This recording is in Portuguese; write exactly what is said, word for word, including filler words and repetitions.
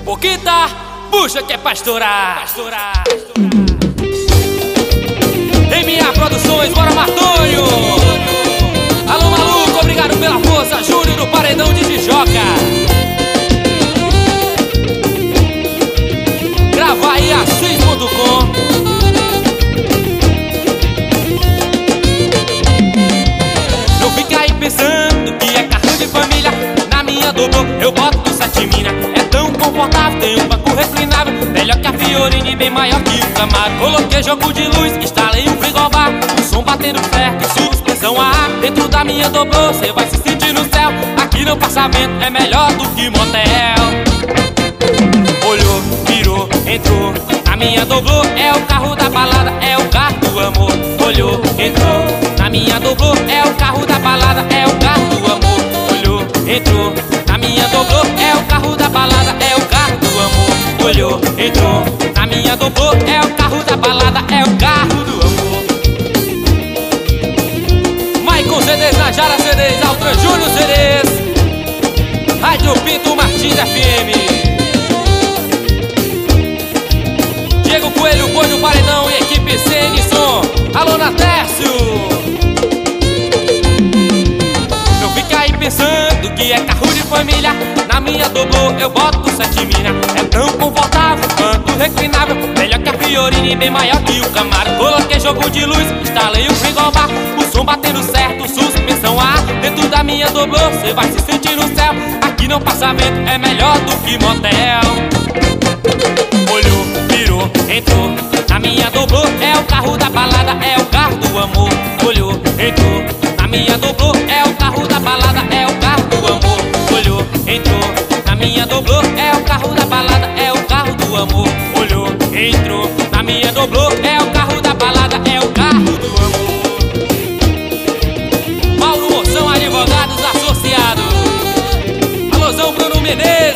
Boquita, puxa que é pra estourar, pra estourar. Em minha produções, bora Martonho. Alô maluco, obrigado pela força. Júnior do Paredão de Tijoca. Grava aí assis ponto com. Não fica aí pensando que é carro de família. Na minha dobrou, eu boto sete mina. É tão confortável, tem um banco reclinável. Melhor que a Fiorini, bem maior que o Camaro. Coloquei jogo de luz, instalei um frigobar. O som batendo certo, suspensão a ar. Dentro da minha dobrou, cê vai se sentir no céu. Aqui não passa vento, é melhor do que motel. Olhou, virou, entrou. Na minha dobrou, é o carro da balada, é o carro do amor. Olhou, entrou. Na minha dobrou, é o carro da balada, é o carro do amor. Olhou, entrou. Na minha dobrou, é o carro da balada, é o carro do amor. Olhou, entrou. Na minha dobrou, é o carro da balada, é o carro do amor. Maicon C Ds, Najara C Ds, Altran Júnior C Ds, Rádio Pinto Martins F M. Diego Coelho, Boi do Paredão e equipe C N Som. Alô Natércio. Não fica aí pensando que é carro de família. Na minha dobrou, eu boto sete mina. É tão confortável quanto reclinável. Melhor que a Fiorini, bem maior que o Camaro. Coloquei jogo de luz, instalei o frigobar. O som batendo certo, suspensão a ar. Dentro da minha dobrou, cê vai se sentir no céu. Aqui não passa vento, é melhor do que motel. Olhou, virou, entrou. Na minha dobrou, é o carro da balada, é o carro do amor. Olhou, entrou. Na minha dobrou, é o carro da balada, é o carro do amor. Olhou, entrou. Na minha dobrou, é o carro da balada, é o carro do amor. Olhou, entrou. Na minha dobrou, é o carro da balada, é o carro do amor. Paulo Moção, advogados associados. Alôzão Bruno Menezes.